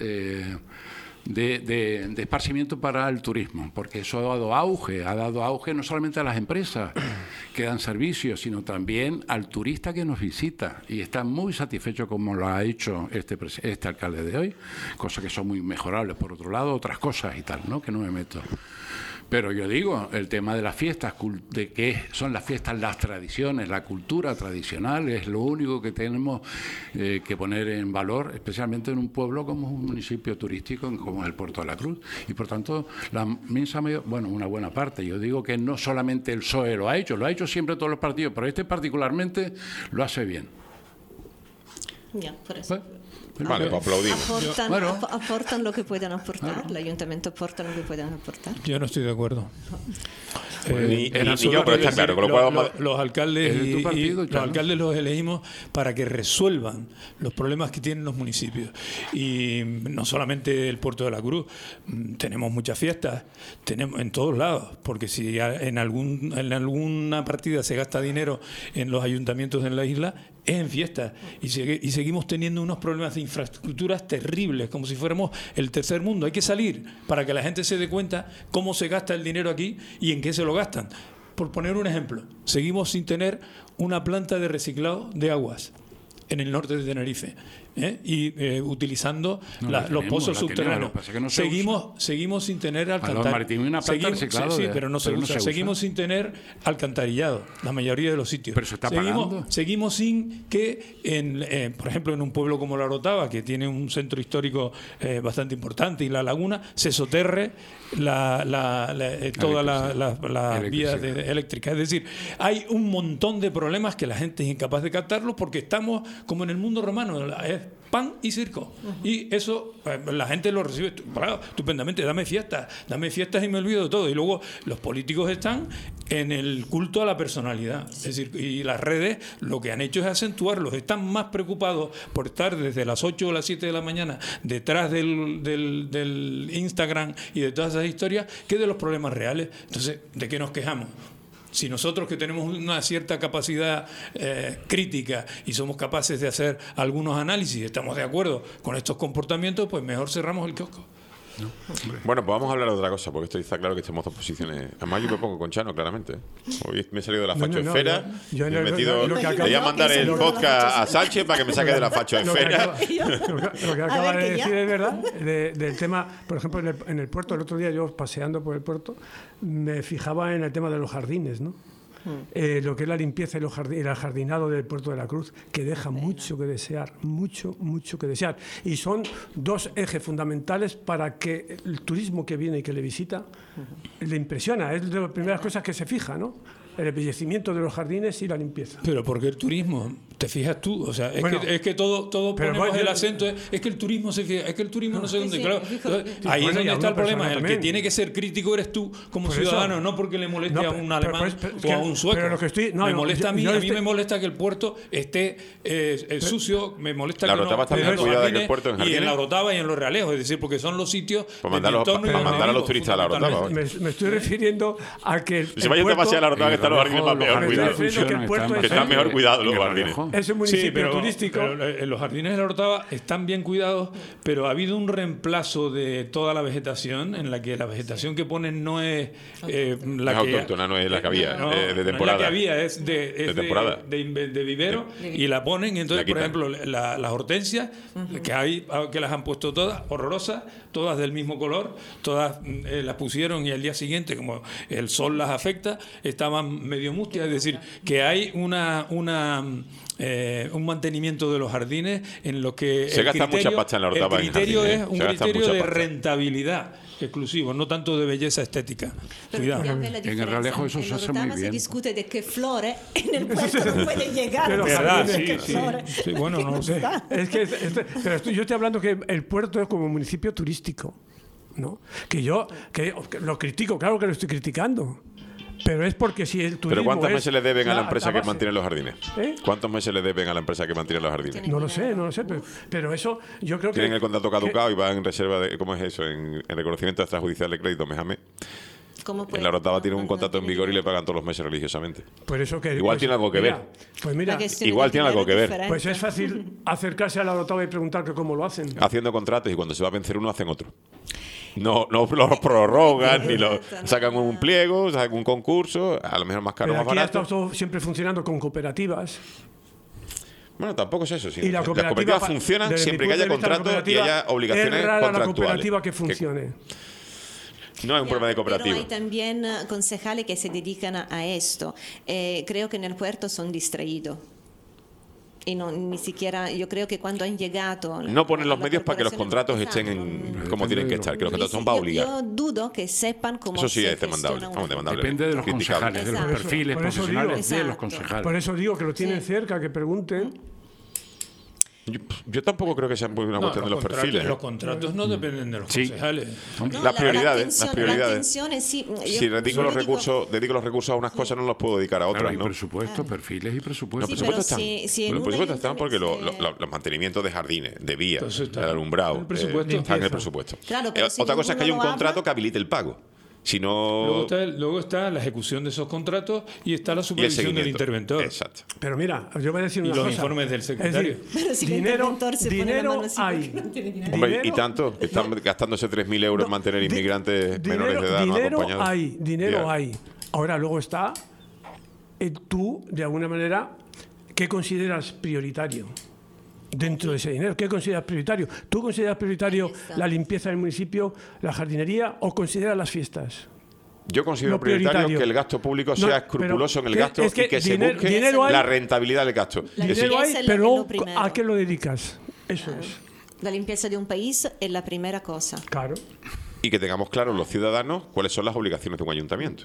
de esparcimiento para el turismo, porque eso ha dado auge no solamente a las empresas que dan servicios, sino también al turista que nos visita, y está muy satisfecho como lo ha hecho este alcalde de hoy, cosas que son muy mejorables por otro lado, otras cosas y tal, ¿no? Que no me meto. Pero yo digo, el tema de las fiestas, de qué son las fiestas, las tradiciones, la cultura tradicional, es lo único que tenemos que poner en valor, especialmente en un pueblo como un municipio turístico como es el Puerto de la Cruz. Y por tanto, la inmensa mayoría, bueno, una buena parte, yo digo que no solamente el PSOE lo ha hecho siempre todos los partidos, pero este particularmente lo hace bien. Ya, por eso. Vale, pues aplaudimos. Aportan lo que puedan aportar, el ayuntamiento aporta lo que puedan aportar. Yo no estoy de acuerdo. Ni en yo, pero está claro. Con lo cual los alcaldes ¿Es de tu partido, los claro? alcaldes los elegimos para que resuelvan los problemas que tienen los municipios. Y no solamente el Puerto de la Cruz, tenemos muchas fiestas, tenemos en todos lados, porque si en alguna partida se gasta dinero en los ayuntamientos en la isla, es en fiestas. Y seguimos teniendo unos problemas de infraestructuras terribles, como si fuéramos el tercer mundo. Hay que salir para que la gente se dé cuenta cómo se gasta el dinero aquí y en qué se lo gastan. Por poner un ejemplo, seguimos sin tener una planta de reciclado de aguas en el norte de Tenerife, y utilizando los pozos subterráneos. Seguimos sin tener alcantarillado. Seguimos sin tener alcantarillado, la mayoría de los sitios. Pero se está pagando. Seguimos sin que, por ejemplo, en un pueblo como La Orotava, que tiene un centro histórico bastante importante, y La Laguna, se soterre todas las vías eléctricas. Es decir, hay un montón de problemas que la gente es incapaz de captarlos porque estamos como en el mundo romano, es pan y circo. Y eso la gente lo recibe estupendamente. Dame fiestas y me olvido de todo. Y luego los políticos están en el culto a la personalidad. Es decir, y las redes lo que han hecho es acentuarlos. Están más preocupados por estar desde las 8 o las 7 de la mañana detrás del Instagram y de todas esas historias que de los problemas reales. Entonces, ¿de qué nos quejamos? Si nosotros, que tenemos una cierta capacidad crítica y somos capaces de hacer algunos análisis, estamos de acuerdo con estos comportamientos, pues mejor cerramos el kiosco. No, bueno, pues vamos a hablar de otra cosa, porque esto está claro que tenemos dos posiciones. Además, yo me pongo con Chano, claramente. Hoy me he salido de la fachoesfera. Le voy a mandar el podcast a Sánchez para que me saque de la fachoesfera. Lo que acaba de decir es verdad, del tema, por ejemplo, en el puerto, el otro día yo paseando por el puerto, me fijaba en el tema de los jardines, ¿no? Lo que es la limpieza y el jardinado del Puerto de la Cruz, que deja mucho que desear, mucho que desear. Y son dos ejes fundamentales para que el turismo que viene y que le visita le impresiona. Es de las primeras cosas que se fija, ¿no? El embellecimiento de los jardines y la limpieza. Pero ¿por qué el turismo? ¿Te fijas tú? O sea, es que todo ponemos el acento. Es que el turismo se fija, es que el turismo no sé dónde. Claro, ahí es donde está el problema. El que tiene que ser crítico eres tú como ciudadano, no porque le moleste a un alemán o a un sueco. Me molesta a mí me molesta que el puerto esté sucio, me molesta que no jardines, y en La Orotava y en Los Realejos, es decir, porque son los sitios para mandar a los turistas a La Orotava. Me estoy refiriendo a que si vayas a pasear a La Orotava, están los jardines más mejor cuidados. Que están mejor cuidados los jardines. Es un municipio turístico. Pero los jardines de La Orotava están bien cuidados, pero ha habido un reemplazo de toda la vegetación, en la que la vegetación que ponen no es la que autóctona, no es la que había de temporada. No es la que había, es de vivero, y la ponen. Y entonces, por ejemplo, las hortensias, que las han puesto todas horrorosas, todas del mismo color, todas las pusieron y al día siguiente, como el sol las afecta, estaban medio mustias. Es decir, que hay un mantenimiento de los jardines en lo que se gasta mucha pasta en La Orotava. El criterio es un criterio de rentabilidad exclusivos, no tanto de belleza estética. Cuidado. En el Ralejo eso se hace muy bien. Se discute de qué flores en el puerto no puede llegar. Pero ¿verdad? ¿Qué Sí, flores? sí. Bueno, no sé. Es que pero yo estoy hablando que el puerto es como municipio turístico, ¿no? Que lo critico, claro que lo estoy criticando. Pero es porque si el turismo ¿Pero cuántos es meses le deben a la empresa que base. mantiene los jardines? ¿Eh? ¿Cuántos meses le deben a la empresa que mantiene los jardines? No lo sé, pero eso yo creo que... Tienen el contrato caducado y van en reserva de... ¿Cómo es eso? En reconocimiento extrajudicial de crédito, Méjame. ¿Cómo puede? En la Orotava tiene un No contrato en tiene vigor y le dinero. pagan todos los meses religiosamente. Por eso que, Igual tiene algo que ver. Pues mira, La gestión igual del tiene algo dinero que ver. es diferente. pues es fácil acercarse a la Orotava y preguntar que cómo lo hacen. Haciendo contratos y cuando se va a vencer uno hacen otro. No los prorrogan ni los sacan un pliego, sacan un concurso, a lo mejor más caro, Pero más aquí ha barato. estado todo siempre funcionando con cooperativas. Bueno, tampoco es eso. Sino Y la las cooperativa cooperativas funcionan desde siempre mi que haya punto de vista, la contratos y cooperativa haya obligaciones es rara contractuales. la cooperativa que funcione. No es un problema de Pero cooperativa. hay también concejales que se dedican a esto. Creo que en el puerto son distraídos. Y no, ni siquiera, yo creo que cuando han llegado... No ponen los la medios para que los corporación contratos estén como tienen que estar, que los contratos son Sí, para yo obligar. dudo que sepan cómo Eso sí se es demandable. gestiona Vamos, una demandable. Depende de los criticable. concejales, de los Exacto. perfiles Por eso digo. profesionales de los Exacto. concejales. Por eso digo que lo tienen Sí. cerca, que pregunten. Yo tampoco creo que sea una No, cuestión de los contratos- perfiles. Los contratos no dependen de los Sí. concejales. No, Las prioridades, la las prioridades. atención es, sí, Si yo dedico los digo- recursos a unas cosas, no los puedo dedicar a Claro, otras, hay ¿no? presupuestos, perfiles y presupuestos. Los Sí, presupuestos pero están. si en Los un presupuestos están porque ayuntamiento los mantenimientos de jardines, de vías, Entonces está el alumbrado, en el presupuesto. están en el Limpieza. presupuesto. Claro, pero si Otra cosa es que hay un ninguno lo contrato habla- que habilite el pago. Si no... Luego está la ejecución de esos contratos y está la y el supervisión del seguimiento. interventor. Exacto. Pero mira, yo voy a decir Y una los cosa. informes del Es secretario. decir, Pero si el dinero, interventor se pone la dinero mano así hay. porque no tiene dinero. Hombre, y Dinero- tanto, que están gastándose 3.000 euros en mantener Di- inmigrantes menores de edad no dinero acompañados. hay, dinero Ya. hay. Ahora luego está tú, de alguna manera, ¿qué consideras prioritario? Dentro de ese dinero, ¿qué consideras prioritario? ¿Tú consideras prioritario Ahí está. la limpieza del municipio, la jardinería o consideras las fiestas? Yo considero Lo prioritario prioritario. que el gasto público No, sea escrupuloso en pero el gasto es que y que se dinero- busque dinero hay- la rentabilidad del gasto. La Es decir, Dinero hay, limpieza es pero lo luego, primero. ¿a qué lo dedicas? Eso es. La limpieza de un país es la primera cosa. Claro. y que tengamos claros los ciudadanos cuáles son las obligaciones de un ayuntamiento.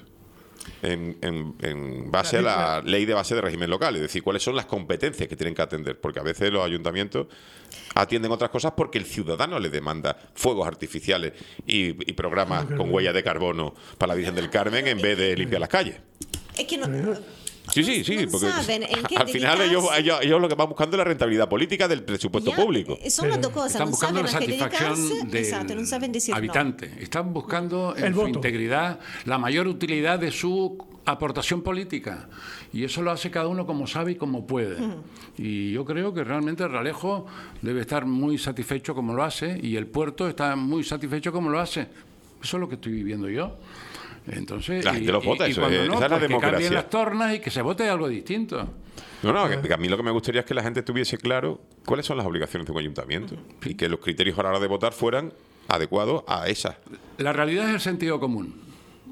En base a la ley de base de régimen local, es decir, cuáles son las competencias que tienen que atender, porque a veces los ayuntamientos atienden otras cosas porque el ciudadano le demanda fuegos artificiales y programas con huella de carbono para la Virgen del Carmen en vez de limpiar las calles. Es que no, Sí, no porque saben en qué al final dedicarse. ellos lo que van buscando es la rentabilidad política del presupuesto Ya, público. Son las dos cosas. Están No buscando saben la a qué satisfacción dedicarse. Exacto, no del saben decir no. habitante. Están buscando El en su voto. integridad la mayor utilidad de su aportación política. Y eso lo hace cada uno como sabe y como puede. Y yo creo que realmente el Ralejo debe estar muy satisfecho como lo hace y el puerto está muy satisfecho como lo hace. Eso es lo que estoy viviendo yo. Entonces, La gente lo vota, eso cuando es- no, esa es la pues que cambien democracia. las tornas y que se vote algo distinto. No, que a mí lo que me gustaría es que la gente tuviese claro cuáles son las obligaciones de un ayuntamiento y que los criterios a la hora de votar fueran adecuados a esas. La realidad es el sentido común.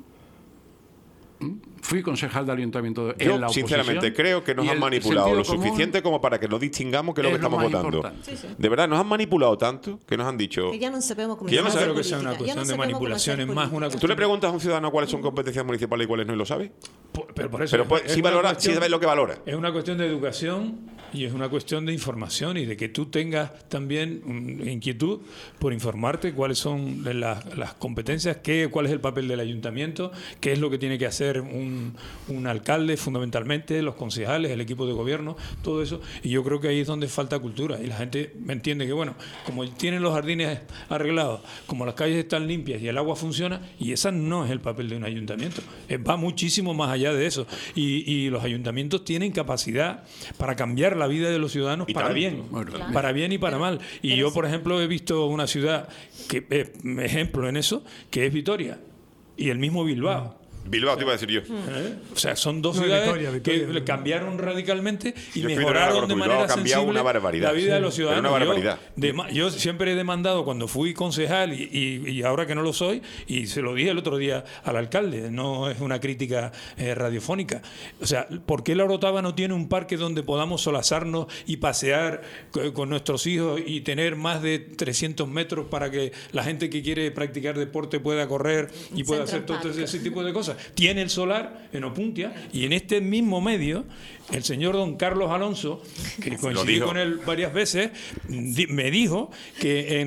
Fui concejal de ayuntamiento en Yo, la oposición. sinceramente, creo que nos y han el manipulado sentido lo común suficiente como para que no distingamos qué es lo que es lo estamos más votando. importante. De verdad, nos han manipulado tanto que nos han dicho... Que ya no sabemos cómo Que ya no hacer sabemos creo que sea una política. Ya no cuestión de sabemos cómo manipulación, hacer es más una política. ¿Tú cuestión le preguntas a un ciudadano cuáles son competencias municipales y cuáles no y lo sabe? Pero por eso Pero es- pues, es sí una valora, sí cuestión- sabe lo que valora. Es una cuestión de educación y es una cuestión de información y de que tú tengas también inquietud por informarte cuáles son las competencias, cuál es el papel del ayuntamiento, qué es lo que tiene que hacer un alcalde fundamentalmente, los concejales, el equipo de gobierno, todo eso. Y yo creo que ahí es donde falta cultura y la gente me entiende que, bueno, como tienen los jardines arreglados, como las calles están limpias y el agua funciona, y ese no es el papel de un ayuntamiento. Va muchísimo más allá de eso. Y los ayuntamientos tienen capacidad para cambiar la vida de los ciudadanos Y para tanto. bien, Bueno, claro. para bien y para mal. Y yo, por ejemplo, he visto una ciudad que ejemplo en eso, que es Vitoria y el mismo Bilbao. Bilbao, te iba a decir yo. O sea, son dos No, ciudades Vitoria, que cambiaron radicalmente y Yo fui de mejoraron Bilbao, de Bilbao manera ha cambiado sensible una barbaridad. la vida de los Pero ciudadanos. una barbaridad. Yo siempre he demandado, cuando fui concejal y ahora que no lo soy, y se lo dije el otro día al alcalde, no es una crítica radiofónica. O sea, ¿por qué la Orotava no tiene un parque donde podamos solazarnos y pasear con nuestros hijos y tener más de 300 metros para que la gente que quiere practicar deporte pueda correr y pueda hacer Central todo Park. ese tipo de cosas? Tiene el solar en Opuntia, y en este mismo medio el señor don Carlos Alonso, que coincidí dijo. con él varias veces, me dijo que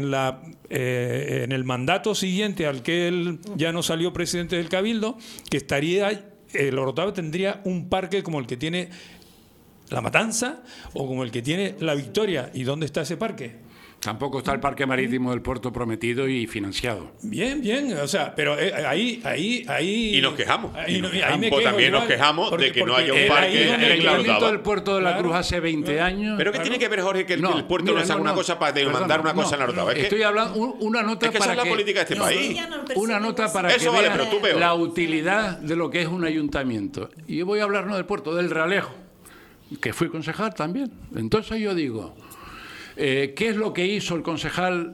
en el mandato siguiente al que él ya no salió presidente del Cabildo, que el Orotava tendría un parque como el que tiene La Matanza o como el que tiene La Victoria. ¿Y dónde está ese parque? Tampoco está el Parque Marítimo del Puerto prometido y financiado. Bien, o sea, pero ahí Y nos quejamos. ahí me Pues quejo también nos igual, quejamos de que no haya un ahí parque es donde El en la ayuntamiento Orotava. del Puerto de la Claro. Cruz hace 20 años... ¿Pero qué tiene que ver, Jorge, que el puerto mira, nos haga una cosa para demandar una cosa en la Orotava? Es que Estoy hablando una nota esa para es la política de este país. Ya no Una perseguimos. nota para Eso que vale, vean pero tú peor. la utilidad de lo que es un ayuntamiento. Y yo voy a hablar no del puerto, del Realejo, que fui concejal también. Entonces yo digo, ¿qué es lo que hizo el concejal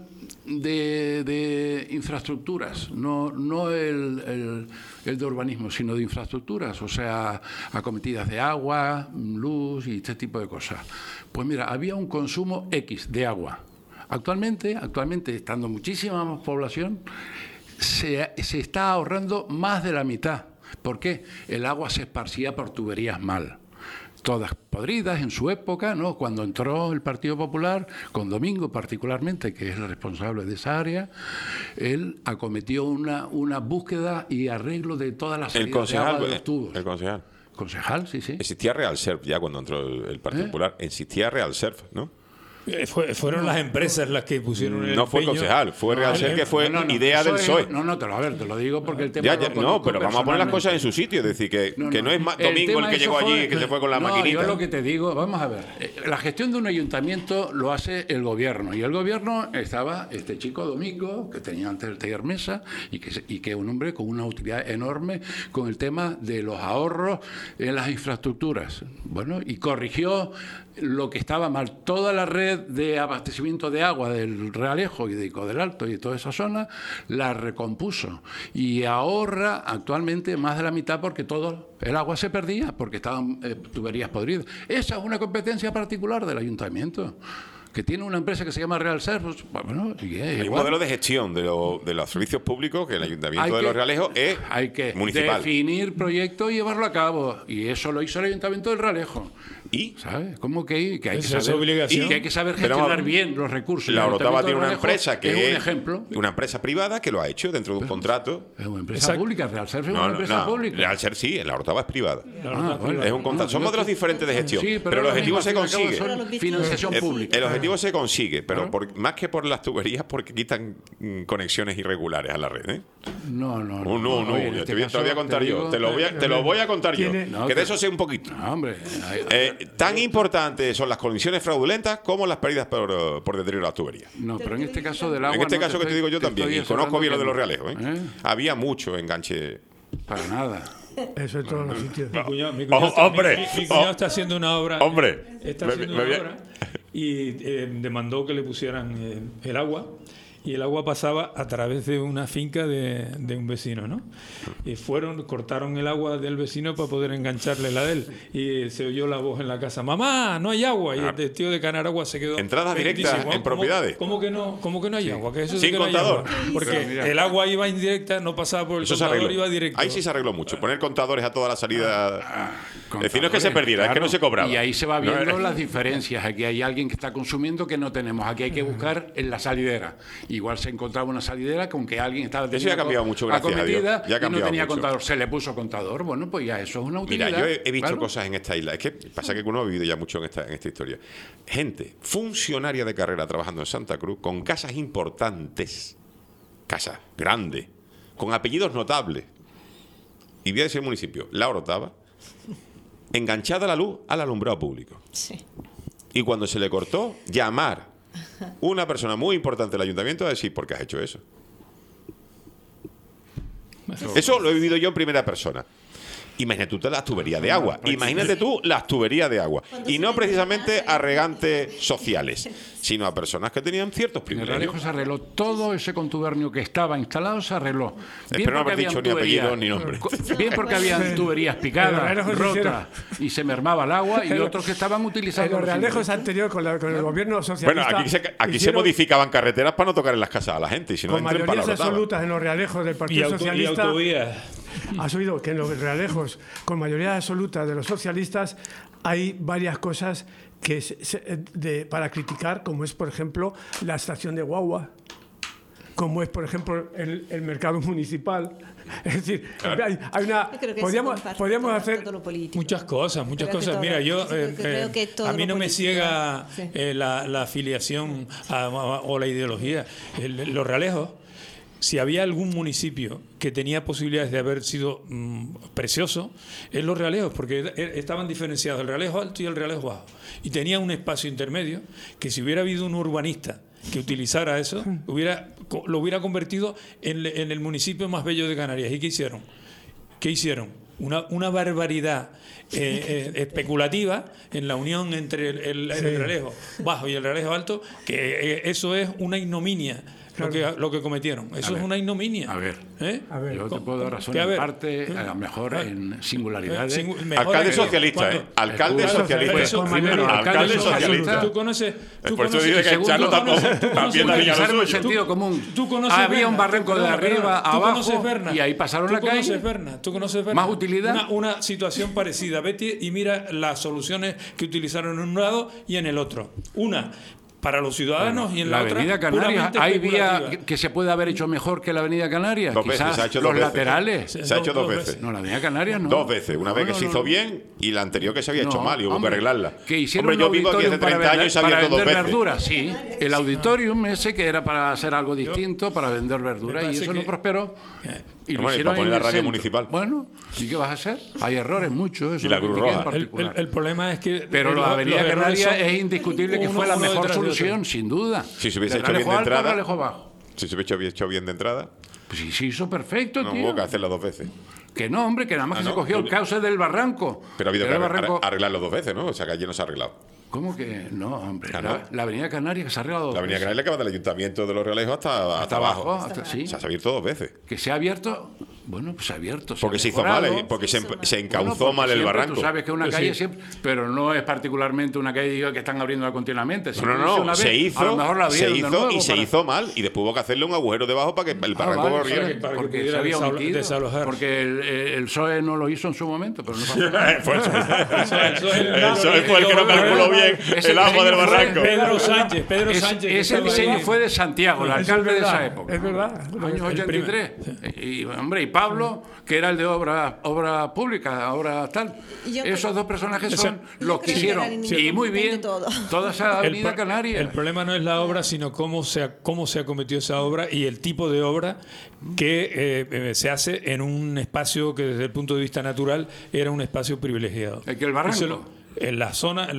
de infraestructuras? No el de urbanismo, sino de infraestructuras, o sea, acometidas de agua, luz y este tipo de cosas. Pues mira, había un consumo X de agua. Actualmente estando muchísima más población, se está ahorrando más de la mitad. ¿Por qué? El agua se esparcía por tuberías mal, todas podridas en su época, ¿no? Cuando entró el Partido Popular, con Domingo particularmente, que es el responsable de esa área, él acometió una búsqueda y arreglo de todas las el salidas de agua de concejal, los tubos. el concejal. Concejal, sí. Existía Real Serv ya cuando entró el Partido Popular. Existía Real Serv, ¿no? Fueron las empresas las que pusieron el No fue empeño. concejal, fue Real Serv, que fue idea eso del es- PSOE. te lo digo porque el tema Ya, lo no, conozco pero vamos a poner las cosas en personalmente. su sitio. Es decir, que no es El Domingo tema el que eso llegó allí fue- y que se fue con la no, maquinita. Yo lo que te digo, vamos a ver, la gestión de un ayuntamiento lo hace el gobierno, y el gobierno estaba este chico Domingo, que tenía antes el taller Mesa, y que es un hombre con una utilidad enorme con el tema de los ahorros en las infraestructuras. Bueno, y corrigió lo que estaba mal. Toda la red de abastecimiento de agua del Realejo y de Ico del Alto y de toda esa zona la recompuso y ahorra actualmente más de la mitad, porque todo el agua se perdía porque estaban tuberías podridas. Esa es una competencia particular del ayuntamiento, que tiene una empresa que se llama Real Service. Bueno, y es Hay un igual. modelo de gestión de los servicios públicos que el Ayuntamiento Hay de que- Los Realejos es Hay que municipal. definir proyectos y llevarlo a cabo, y eso lo hizo el Ayuntamiento del Realejo. Y ¿Sabes? ¿Cómo que hay que Esa es saber, obligación. y que hay que saber Pero gestionar vamos, bien los recursos? la El Orotava Ayuntamiento tiene una del Realejo empresa que es un ejemplo. una empresa privada que lo ha hecho dentro de un contrato. Es una empresa Exacto. pública, Real Service es una empresa pública. Real Serv sí, la Orotava es privada. Bueno. Es un contrato. Son yo modelos estoy- diferentes de gestión. Sí, pero el lo objetivo mismo, se al fin y al cabo, consigue. Pero el son objetivo- financiación pública. El objetivo se consigue, pero más que por las tuberías, porque quitan conexiones irregulares a la red. ¿eh? No. Ya Oye, en este te voy a caso, contar te yo. digo- Te lo voy a contar yo. tiene- No, Que de que- eso sé un poquito. No, hombre. Tan importantes son las conexiones fraudulentas como las pérdidas por deterioro de las tuberías. No, pero en este caso del agua. En este no caso que te digo yo también, y conozco bien lo de los Realejos. ¿Eh? Había mucho enganche. Para nada. Eso en todos los sitios. Mi cuñado hombre, mi cuñado está haciendo una obra. hombre, Está me- haciendo me una voy a- obra y demandó que le pusieran el agua. Y el agua pasaba a través de una finca de un vecino, ¿no? Y cortaron el agua del vecino para poder engancharle la de él. Y se oyó la voz en la casa: ¡mamá, no hay agua! Y el tío de Canaragua se quedó. Entradas directas Dice, en propiedades. ¿Cómo que no hay agua? ¿Qué es eso de Sin que no hay contador. agua? Porque Pero mira. el agua iba indirecta, no pasaba por el Eso se contador, arregló. iba directo. Ahí sí se arregló mucho. Poner contadores a toda la salida. Contadores, Decir, no es que se perdiera, es que no se cobraba. Y ahí se va No, viendo las diferencias. Aquí hay alguien que está consumiendo que no tenemos. Aquí hay que buscar en la salidera. Igual se encontraba una salidera con que alguien estaba Eso ya ha cambiado mucho, gracias a Dios. acometida Ya ha y no cambiado tenía mucho. contador. Se le puso contador. Bueno, pues ya eso es una utilidad. Mira, yo he visto claro. cosas en esta isla. Es que pasa que uno ha vivido ya mucho en esta historia. Gente, funcionaria de carrera trabajando en Santa Cruz, con casas importantes, casas grandes, con apellidos notables. Y voy a decir el municipio, La Orotava, enganchada la luz al alumbrado público. Sí. Y cuando se le cortó, llamar una persona muy importante del ayuntamiento a decir: ¿por qué has hecho eso? Eso lo he vivido yo en primera persona. Imagínate tú las tuberías de agua. Imagínate tú las tuberías de agua. Y no precisamente a regantes sociales, sino a personas que tenían ciertos En el privilegios. Realejo se arregló todo ese contubernio que estaba instalado, se arregló. Espero no porque haber dicho habían ni apellido tuberías- ni nombre. Bien porque habían tuberías En picadas, los Realejos se rotas, y se mermaba el agua, y En otros que estaban En utilizando... los los realejos ingresos. anteriores, con el gobierno Bueno, socialista. aquí se hicieron modificaban carreteras para no tocar en las casas a la gente. Y si no, con entren para la mayorías rotada. absolutas en los realejos del Y, Partido y Socialista. autovías. Has oído que en los realejos, con mayoría absoluta de los socialistas, hay varias cosas que para criticar, como es, por ejemplo, la estación de guagua, como es, por ejemplo, el mercado municipal. Es decir, hay una. Yo creo que Podríamos hacer. todo lo político. Muchas cosas. Creo que todo- Mira, yo creo que todo a mí lo no me político, ciega sí. la afiliación o la ideología. Los Realejos, si había algún municipio que tenía posibilidades de haber sido precioso, es los Realejos, porque estaban diferenciados el Realejo Alto y el Realejo Bajo. Y tenía un espacio intermedio que, si hubiera habido un urbanista que utilizara eso, lo hubiera convertido en el municipio más bello de Canarias. ¿Y qué hicieron? ¿Qué hicieron? Una barbaridad especulativa en la unión entre el Realejo Bajo y el Realejo Alto, que eso es una ignominia. Lo que cometieron. Eso es una ignominia. A ver. ¿Eh? Yo te puedo dar razón Que, a en ver, parte, a lo mejor en singularidades. Alcalde socialista, ¿eh? Alcalde socialista. Primero, Alcalde socialista. Tú conoces. Por eso dice que Chano también daría utilizar lo el suyo. sentido común. Tú conoces Había Berna, un barranco de perdona, arriba tú conoces abajo Berna. y ahí pasaron la calle. Tú conoces Berna. Más utilidad. Una situación parecida. Vete y mira las soluciones que utilizaron en un lado y en el otro. Una para los ciudadanos y en la otra Avenida Canarias, puramente ¿hay vía especulativa. que se puede haber hecho mejor que la Avenida Canarias? Dos veces, Quizás se ha hecho los dos veces. laterales. Se ha hecho dos veces. No, la Avenida Canarias no. Dos veces. Una No, vez que no, se no, hizo no. bien y la anterior que se había hecho No, mal y hubo que hombre, arreglarla. Que hicieron Hombre, yo vivo aquí hace auditorium 30 años y se ha para abierto dos vender veces. verduras, sí. El auditorium ese que era para hacer algo distinto, para vender verduras, y parece eso no que- prosperó. Y lo Hombre, hicieron para poner en la el radio centro. municipal. Bueno, ¿y qué vas a hacer? Hay errores muchos. Eso Y la no Cruz critiqué en Roja. particular. El problema es que. Pero la Avenida los errores Canarias son es indiscutible que uno- fue la uno mejor detrás de otro. solución, sin duda. Si se hubiese Del hecho bien Realejo de Alto al entrada. Realejo Bajo. Si se hubiese hecho bien de entrada, Pues sí, se hizo perfecto, no tío. hubo que hacerla dos veces. Que no, hombre, que nada más que no, se cogió el tú- cauce del barranco. Pero ha habido que Era el barranco- arreglarlo dos veces, ¿no? O sea, que allí no se ha arreglado. ¿Cómo que no, hombre? Ah, ¿no? La Avenida Canarias que se ha arreglado. La Avenida Canarias que va del Ayuntamiento de los Realejos hasta hasta abajo. abajo, sí. O sea, se ha abierto dos veces. Que se ha abierto. Bueno, pues se ha abierto. Porque ha se hizo mal, mejorado. porque se Bueno, encauzó porque mal el siempre barranco. Tú sabes que una Pues calle sí. siempre, pero no es particularmente una calle que están abriendo continuamente. Si No, lo hizo no, una se vez, hizo, a lo mejor la se abrieron de hizo nuevo y se para- hizo mal. Y después hubo que hacerle un agujero debajo para que el barranco vale, corriera. sí, para que porque pudiera se había omitido, desalojar. porque el PSOE no lo hizo en su momento, pero no pasó nada. Pues, Eso eso fue el que no calculó bien Ese el agua del diseño fue- barranco. Pedro Sánchez. Ese estaba diseño ahí. fue de Santiago, el Eso alcalde es de esa verdad, época. es verdad. Años 83. Y, hombre, y Pablo, que era el de obra pública, obra tal. Yo Esos creo- dos personajes Yo son los que creo que hicieron. era el Y muy bien, de todo. toda esa avenida Canarias. El problema no es la obra, sino cómo se ha cometido esa obra y el tipo de obra que se hace en un espacio que desde el punto de vista natural era un espacio privilegiado. ¿El que el barranco? En la zona,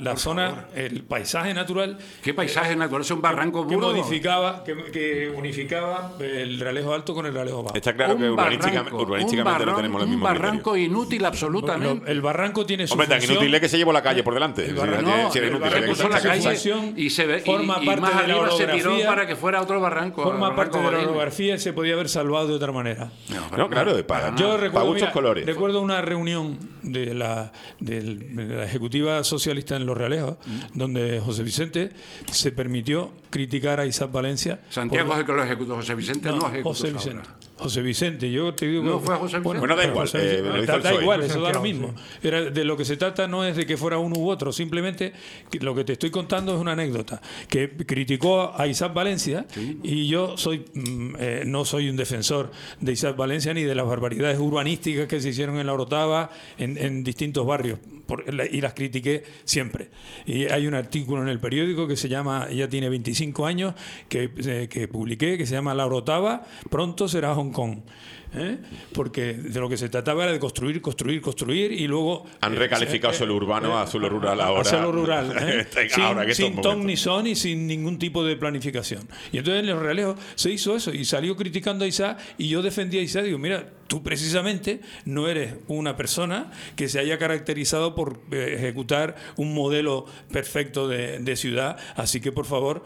el paisaje natural ¿Qué paisaje natural? Es un barranco que burdo. modificaba, que unificaba el Realejo Alto con el Realejo Bajo. Está claro que urbanísticamente no tenemos los un mismos barranco inútil absolutamente. El barranco tiene su Hombre, tan función. inútil es que se llevó la calle por delante. El Sí, barranco- sí, No, sí, era el inútil, barranco había que puso la quitarse calle función, y se ve forma y parte más de la arriba se tiró orografía, para que fuera otro barranco. Forma parte de la Godínez. orografía y se podía haber salvado de otra manera. No, claro, para Yo gustos colores. recuerdo una reunión de la Ejecutiva Socialista en Los Realejos, donde José Vicente se permitió criticar a Isaac Valencia. Santiago es el que lo ejecutó, José Vicente no, ejecutó. José esa Vicente. obra. José Vicente, yo te digo. No, fue José Vicente. Bueno, da igual, José Vicente. lo hizo el Da PSOE. igual, eso da lo Santiago, mismo. De lo que se trata no es de que fuera uno u otro, simplemente que lo que te estoy contando es una anécdota. Que criticó a Isaac Valencia y yo no soy un defensor de Isaac Valencia ni de las barbaridades urbanísticas que se hicieron en La Orotava, en distintos barrios, y las critiqué siempre. Y hay un artículo en el periódico que se llama, ya tiene 25 años, que publiqué, que se llama La Orotava, pronto será Hong Kong. porque de lo que se trataba era de construir, construir, construir y luego... Han recalificado suelo urbano a suelo rural ahora. A suelo rural, Ahora, sin ton ni son y sin ningún tipo de planificación. Y entonces en Los Realejos se hizo eso y salió criticando a Isaac, y yo defendía a Isaac, digo, mira, tú precisamente no eres una persona que se haya caracterizado por ejecutar un modelo perfecto de ciudad, así que por favor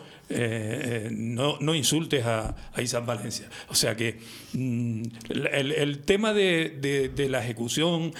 no insultes a Isaac Valencia. O sea que el tema de la ejecución,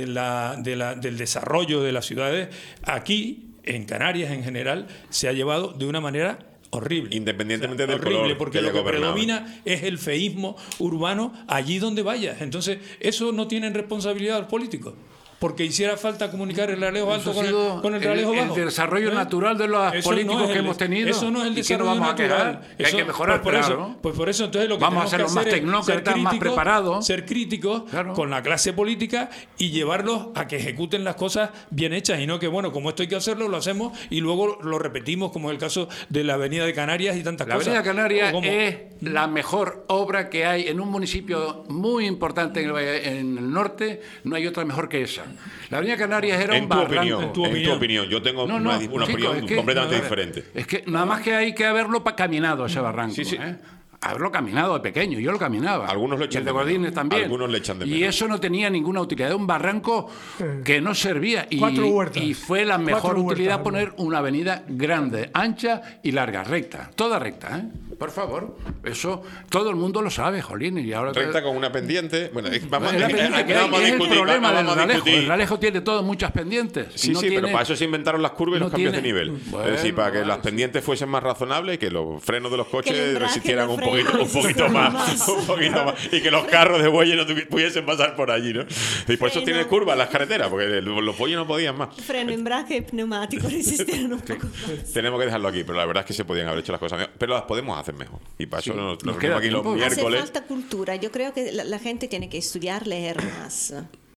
del desarrollo de las ciudades, aquí en Canarias en general, se ha llevado de una manera horrible. Independientemente del horrible, color porque que lo haya que gobernado. predomina es el feísmo urbano allí donde vayas. Entonces, eso no tienen responsabilidad los políticos, porque hiciera falta comunicar el Ralejo alto con el Ralejo bajo. El desarrollo natural de los políticos que hemos tenido. Eso no es el desarrollo vamos a quejar, natural. que hay que mejorar, claro. Pues por eso entonces lo que vamos a tenemos hacerlo que más hacer es tecnócratas, más preparados. ser críticos con la clase política y llevarlos a que ejecuten las cosas bien hechas, y no que, bueno, como esto hay que hacerlo, lo hacemos y luego lo repetimos, como es el caso de la Avenida de Canarias y tantas cosas. La Avenida Canarias es la mejor obra que hay en un municipio muy importante en el norte. No hay otra mejor que esa. La Avenida Canarias era un barranco. En tu opinión, yo tengo una opinión completamente diferente. Es que nada más que hay que haberlo caminado ese barranco. Sí. Haberlo caminado de pequeño, yo lo caminaba. Algunos lo echan de Godínez también. Algunos le echan de menos. Y eso no tenía ninguna utilidad. Era un barranco que no servía. Y fue la mejor utilidad poner una avenida grande, ancha y larga, recta. Toda recta, ¿eh? Por favor. Eso todo el mundo lo sabe, jolín. Y ahora recta con una pendiente. Bueno, vamos a discutir. El Ralejo tiene muchas pendientes. Sí, pero para eso se inventaron las curvas y los cambios de nivel. Bueno, es decir, para que las pendientes fuesen más razonables y que los frenos de los coches resistieran un poquito más. Y que los carros de bueyes no pudiesen pasar por allí, ¿no? Y por eso tiene curvas las carreteras, porque los bueyes no podían más. Freno, embrague y neumático resistieron un poco más. Tenemos que dejarlo aquí, pero la verdad es que se podían haber hecho las cosas mejor, pero las podemos hacer mejor. Y para eso nos reunimos aquí los miércoles. Hace falta cultura. Yo creo que la gente tiene que estudiar, leer más.